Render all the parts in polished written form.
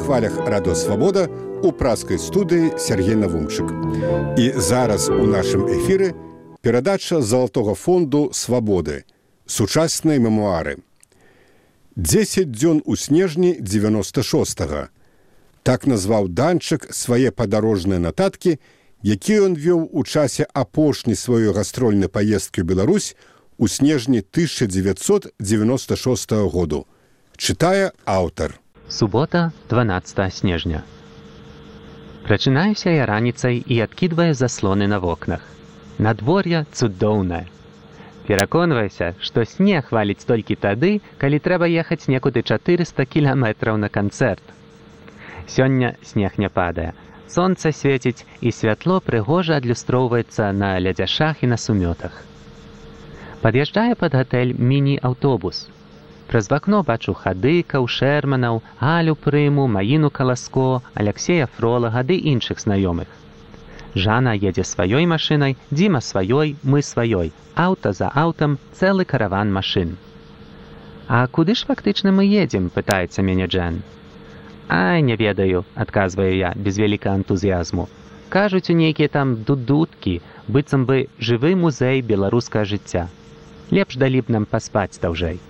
хвалях Радио Свобода у праскай студыі Сергей Навумчык. І зараз у нашым эфіры перадача Залатога фонду Свабоды. Сучасныя мемуары. 10 дзён у снежні 96-го. Так назваў Данчык свае падарожныя нататкі, якія ён вёў у часе апошняй сваёй гастрольнай паездкі ў Беларусь у снежні 1996 году. Чытае аўтар. Субота, 12 снежня. Прачынаюся я раніцай і адкідваю заслоны на вокнах. Надвор'е цудоўнае. Пераконваюся, што снег валіць толькі тады, калі трэба ехаць некуды 400 кіламетраў на канцэрт. Сёння снег не падае. Сонца свеціць, і святло прыгожа адлюстроўваецца на лядзяшах і на сумётах. Пад'язджае пад гатэль міні-аўтобус. Праз вакно бачу Хадыкаў, Шэрманаў, Галю Прыму, Маіну Каласко, Аляксея Фролага ды іншых знаёмых. Жана едзе сваёй машынай, Дзіма сваёй, мы сваёй. Аўта за аўтам цэлы караван машын. «А куды ж фактычна мы едзем?» – пытаецца мяне Джэн. «Ай, не ведаю», – адказваю я без вялікага энтузіязму. «Кажуць, у нейкія там дудуткі, быццам бы жывы музей беларускага жыцця. Лепш далі б нам паспаць даўжэй».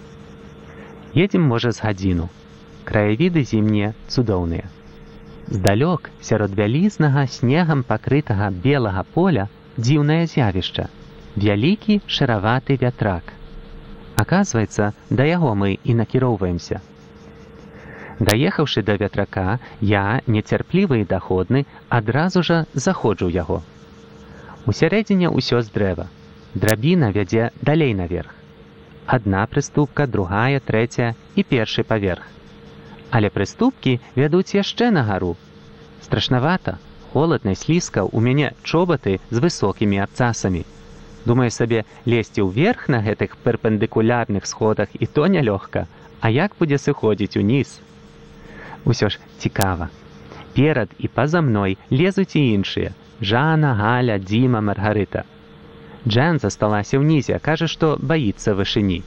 Едзем, можа, з гадзіну. Краявіды зімнія цудоўныя. Здалёк, сярод вялізнага снегам пакрытага белага поля, дзіўнае з'явішча. Вялікі шараваты вятрак. Аказваецца, да яго мы і накіроўваемся. Даехаўшы да вятрака, я, нецярплівы і даходны, адразу жа заходжу ў яго. Усярэдзіне ўсё з дрэва. Драбіна вядзе далей наверх. Адна прыступка, другая, трэцяя і першы паверх. Але прыступкі вядуць яшчэ на гару. Страшнавата, холадна, слізка, у мяне чобаты з высокімі абцасамі. Думаю сабе, лезці ўверх на гэтых перпендыкулярных сходах і то нялёгка, а як будзе сыходзіць уніз? Усё ж цікава. Перад і па-за мной лезуць і іншыя. Жана, Галя, Дзіма, Маргарыта. Джэн засталася ўнізе, кажа, што баіцца вышыні.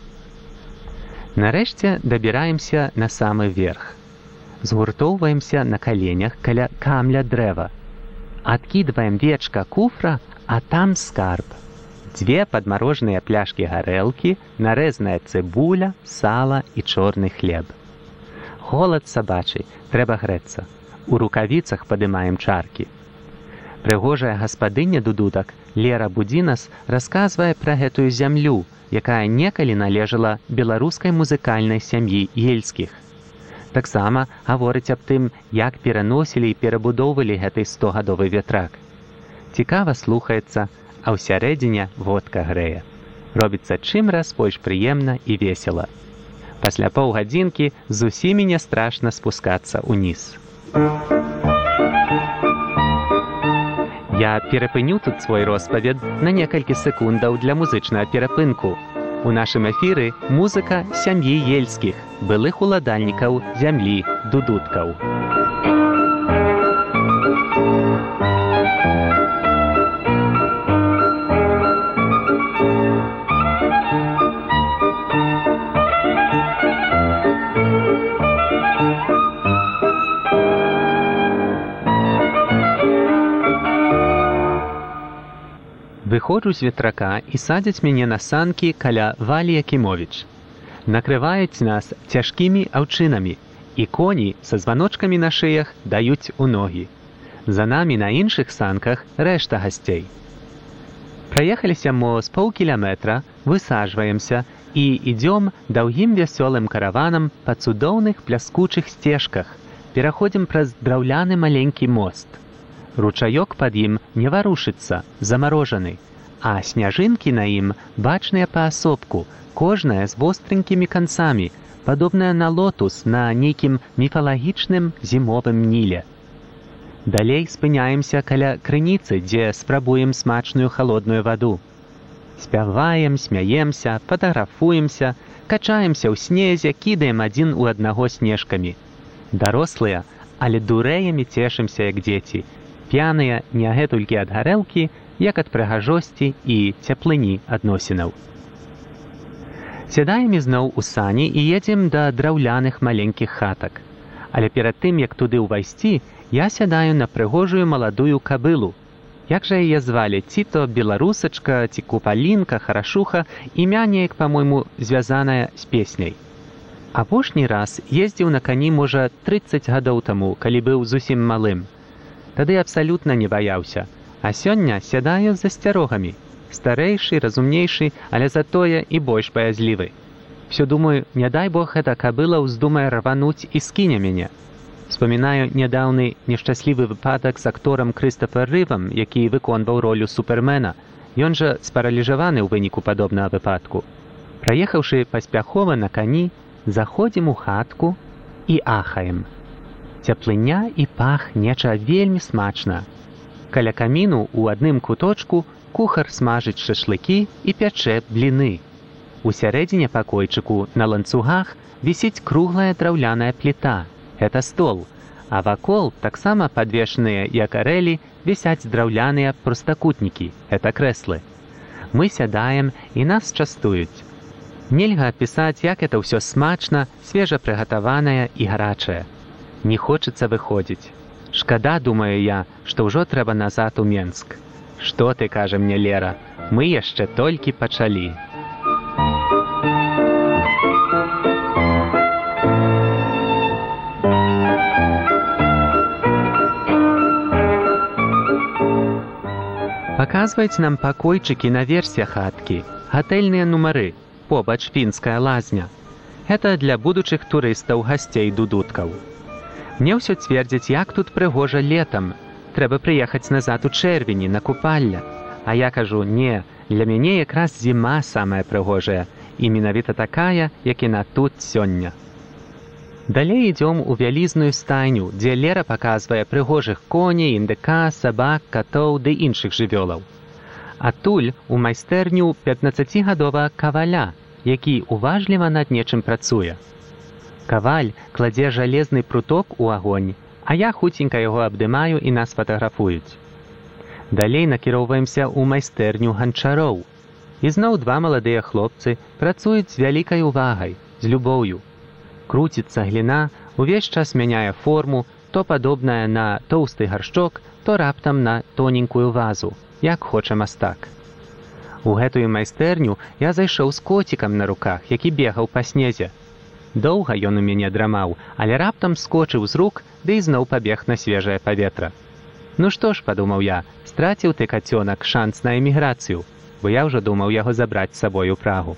Нарэшце дабіраемся на самы верх. Згуртоўваемся на каленях каля камля дрэва. Адкідваем вечка куфра, а там скарб. 2 падмарожаныя пляшкі гарэлкі, нарэзаная цыбуля, сала і чорны хлеб. Голад сабачы, трэба грэцца. У рукавіцах падымаем чаркі. Прыгожая гаспадыня дудутак Лера Будзінас расказвае пра гэтую зямлю, якая некалі належала беларускай музыкальнай сям'і ельскіх. Таксама гаворыць аб тым, як пераносілі і перабудоўвалі гэты 100-гадовы вятрак. Цікава слухаецца, а ўсярэдзіне водка грэе. Робіцца чым раз больш прыемна і весела. Пасля паўгадзінкі з усімі не страшна спускацца ўніз. Я перапыню тут свой распавед на некалькі секундаў для музычнага перапынку. У нашым эфіры музыка сям'і ельскіх, былых уладальнікаў зямлі дудуткаў. Выходжу з ветрака і садзяць мяне на санкі каля Валі Якімовіч. Накрываюць нас цяжкімі аўчынамі, і коні са званочкамі на шыях даюць у ногі. За намі на іншых санках рэшта гасцей. Праехаліся мо з паўкіляметра, высаджваемся і ідзём даўгім вясёлым караванам па цудоўных пляскучых сцежках, пераходзім праз драўляны маленькі мост. Ручаёк пад ім не варушыцца, замарожаны, а сняжынкі на ім бачныя паасобку, кожная з востренькімі канцамі, падобная на лотус на нейкім міфалагічным зімовым ніле. Далей спыняемся каля крыніцы, дзе спрабуем смачную халодную ваду. Спяваем, смяемся, фатаграфуемся, качаемся ў снезе, кідаем адзін у аднаго снежкамі. Дарослыя, але дурэямі цешымся, як дзеці, п'яныя не гэтулькі ад гарэлкі, як ад прыгажосці і цяплыні адносінаў. Сядаем ізноў у сані і едзем да драўляных маленькіх хатак. Але перад тым, як туды ўвайсці, я сядаю на прыгожую маладую кабылу. Як жа яе звалі? Ці то беларусачка, ці купалінка, харашуха, імя неяк, па-мойму, звязанае з песняй. Апошні раз ездзіў на кані, можа, 30 гадоў таму, калі быў зусім малым. Тады абсалютна не баяўся. А сёння сядаю з засцярогамі. Старэйшы, разумнейшы, але затое і больш баязлівы. Всё думаю, не дай Бог, эта кабыла ўздумае рвануць і скіне мяне. Вспамінаю нядаўны нешчаслівы выпадак з акторам Крыстафер Рывам, які выконваў ролю супермена. Ён жа спараліжаваны ў выніку падобнага выпадку. Праехаўшы паспяхова на кані, заходзім у хатку і ахаем. Цяплыня і пах неча вельмі смачна. Каля каміну ў адным куточку кухар смажыць шашлыкі і пячэ бліны. У сярэдзіне пакойчыку на ланцугах вісіць круглая драўляная пліта. Это стол, а вакол таксама падвешаныя, як арэлі, вісяць драўляныя простакутнікі. Это крэслы. Мы сядаем, і нас частуюць. Нельга апісаць, як это ўсё смачна, свежа прыгатаванае і гарачае. Не хочацца выходзіць. Шкада, думаю я, што ўжо трэба назад у Менск. Што ты, кажа мне Лера, мы яшчэ толькі пачалі. Паказваюць нам пакойчыкі наверсе хаткі, гатэльныя нумары, побач фінская лазня. Это для будучых турыстаў, гасцей дудуткаў. Мне ўсё цвердзяць, як тут прыгожа летам. Трэба прыехаць назад у чэрвені на купалля. А я кажу, не, для мяне якраз зіма самая прыгожая, і менавіта такая, як яна тут сёння. Далей ідём у вялізную стайню, дзе Лера паказвае прыгожых коней, індыка, сабак, катоў ды іншых жывёлаў. Адтуль у майстэрню 15гадовага каваля, які уважліва над нечым працуе. Каваль кладзе жалезны пруток у агонь, а я хуценька яго абдымаю і нас фатаграфуюць. Далей накіроўваемся ў майстэрню ганчароў. Ізноў два маладыя хлопцы працуюць з вялікай увагай, з любоўю. Круціцца гліна, увесь час мяняе форму, то падобная на тоўсты гаршчок, то раптам на тоненькую вазу, як хоча мастак. У гэтую майстэрню я зайшоў з коцікам на руках, які бегаў па снезе. Доўга ён у мяне драмаў, але раптам скочыў з рук, ды ізноў пабег на свежае паветра. Ну што ж, падумаў я, страціў ты, кацёнак, шанс на эміграцыю, бо я ўжо думаў яго забраць з сабой у Прагу.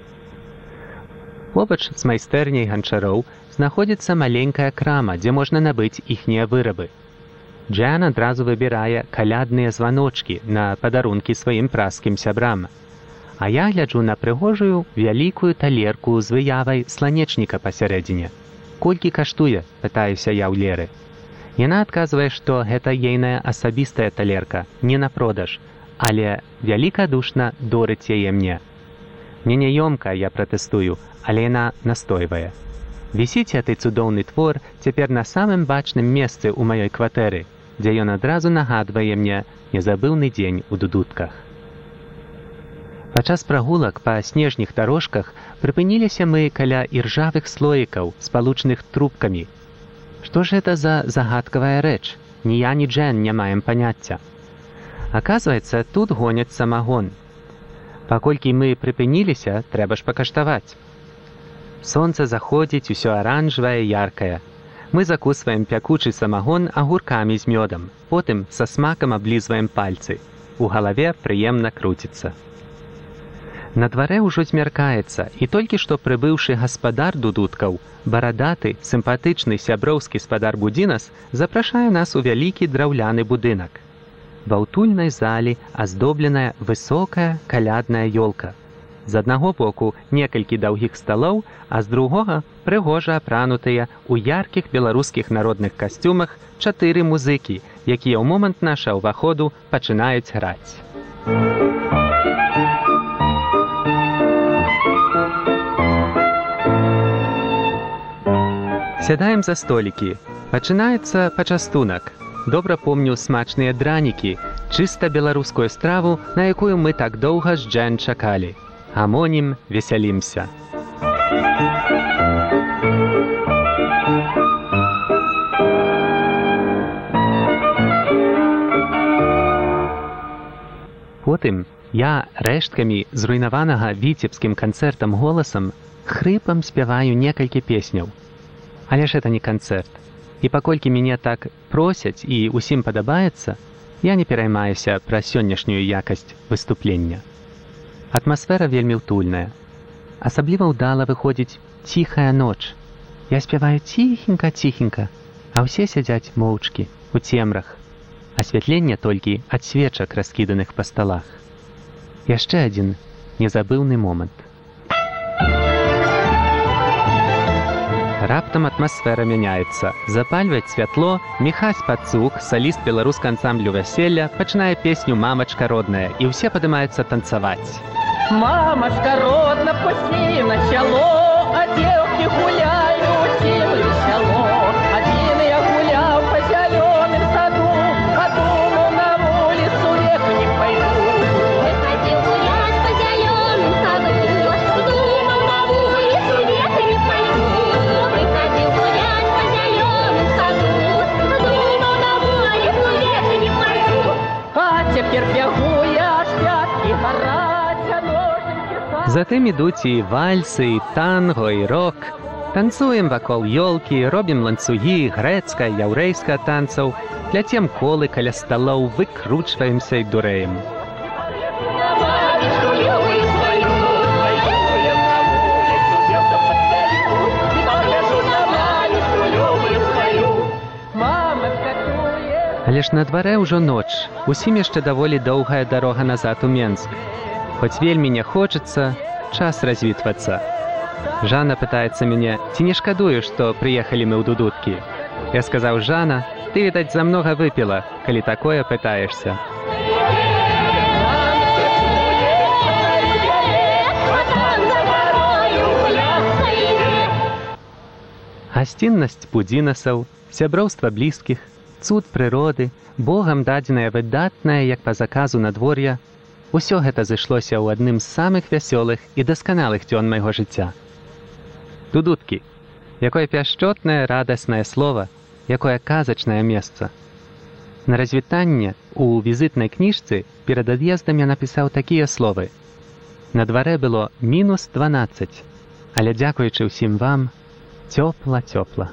Побач з майстэрняй ганчароў знаходзіцца маленькая крама, дзе можна набыць іхнія вырабы. Джан адразу выбірае калядныя званочкі на падарункі сваім праскім сябрам. А я гляджу на прыгожую вялікую талерку з выявай сланечніка пасярэдзіне. Колькі каштуе, пытаюся я ў Леры. Яна адказвае, што гэта ейная асабістая талерка, не на продаж, але вялікадушна дорыць яе мне. Мне няёмка, я пратэстую, але яна настойвае. Вісіць гэты цудоўны твор цяпер на самым бачным месцы ў маёй кватэры, дзе ён адразу нагадвае мне незабыўны дзень у дудутках. Падчас прагулак па снежных дарожках прыпыніліся мы каля іржавых слоікаў, спалучаных трубкамі. Што ж гэта за загадкавая рэч? Ні я, ні Джен не маем паняцця. Аказваецца, тут гоняць самагон. Паколькі мы прыпыніліся, трэба ж пакаштаваць. Сонца заходзіць, усё аранжавае, яркае. Мы закусваем пякучы самагон агуркамі з мёдам, потым са смакам аблізваем пальцы. У галаве прыемна круціцца. На дварэ ўжо змяркаецца, і толькі што прыбыўшы гаспадар дудуткаў, барадаты, сімпатычны сяброўскі спадар Будзінас запрашае нас у вялікі драўляны будынак. Ва ўтульнай залі аздобленая высокая калядная ёлка. З аднаго боку некалькі даўгіх сталоў, а з другога прыгожа апранутыя ў яркіх беларускіх народных касцюмах 4 музыкі, якія ў момант наша ўваходу пачынаюць граць. Сядаем за столікі. Пачынаецца пачастунак. Добра помню смачныя дранікі, чыста беларускую страву, на якую мы так доўга з Джен чакалі. Гамонім, весялімся. Потым я рэшткамі зруйнаванага віцебскім канцэртам голасам хрыпам спяваю некалькі песняў. Але ж это не канцэрт. І паколькі мяне так просяць і ўсім падабаецца, я не пераймаюся пра сённяшнюю якасць выступлення. Атмасфера вельмі ўтульная. Асабліва ўдала выходзіць ціхая ноч. Я спяваю ціхенька-ціхенька, а ўсе сядзяць моўчкі, у цемрах. Асвятленне толькі ад свечак, раскіданых па сталах. Яшчэ адзін незабыўны момант. Раптам атмасфера мяняецца. Запальваць святло, Міхась Пацук, саліст беларускага ансамблю «Вяселля», пачынае песню «Мамачка родная», і ўсе падымаюцца танцаваць. Мамочка родна, пусти на село, а девки гуляли, усім весело. Один я гулял по зеленым саду, а думал, на улицу реку не пойду. Выходил гулять по зеленым саду, думал, на улицу реку не пойду. Выходил гулять по зеленым саду, думал, на улицу реку не пойду. А теперь бегу я, аж пятки горать. Затым ідуць і вальсы, і танго, і рок. Танцуем вакол ёлкі, робім ланцугі, грэцка, яўрэйска танцаў, пляцем колы каля сталоў, выкручваемся і дурэем. Але ж на дварэ ўжо ноч, усім яшчэ даволі доўгая дарога назад у Менск. Хоць вельмі не хочацца, час развітвацца. Жанна пытаецца мяне, ці не шкадую, што прыехалі мы ў Дудуткі. Я сказаў: Жанна, ты, відаць, замнога выпіла, калі такое пытаешся. Гасціннасць пудзінасаў, сяброўства блізкіх, цуд прыроды, Богам дадзеная выдатная, як па заказу надвор'я, усё гэта зышлося ў адным з самых вясёлых і дасканалых дзён майго жыцця. Дудуткі. Якое пяшчотнае, радаснае слова, якое казачнае месца. На развітанне у візітнай кніжцы перад ад'ездам я напісаў такія словы. На дварэ было -12, але дзякуючы ўсім вам, цёпла-цёпла.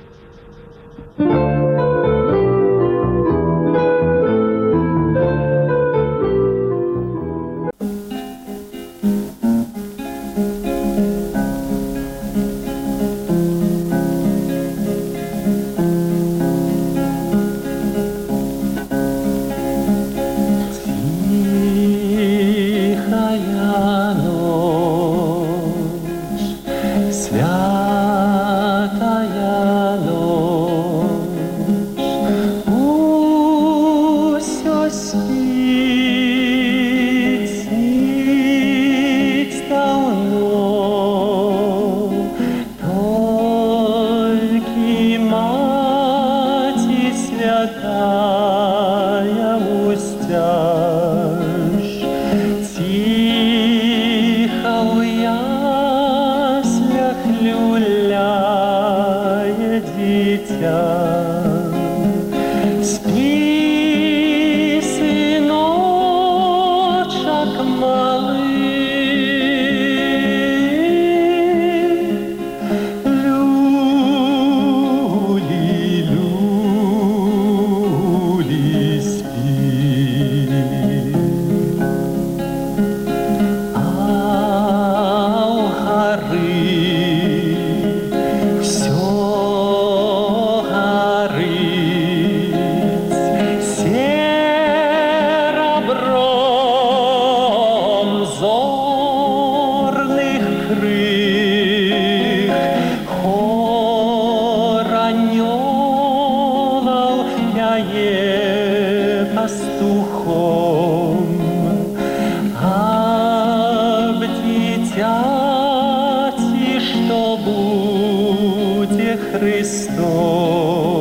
Христос.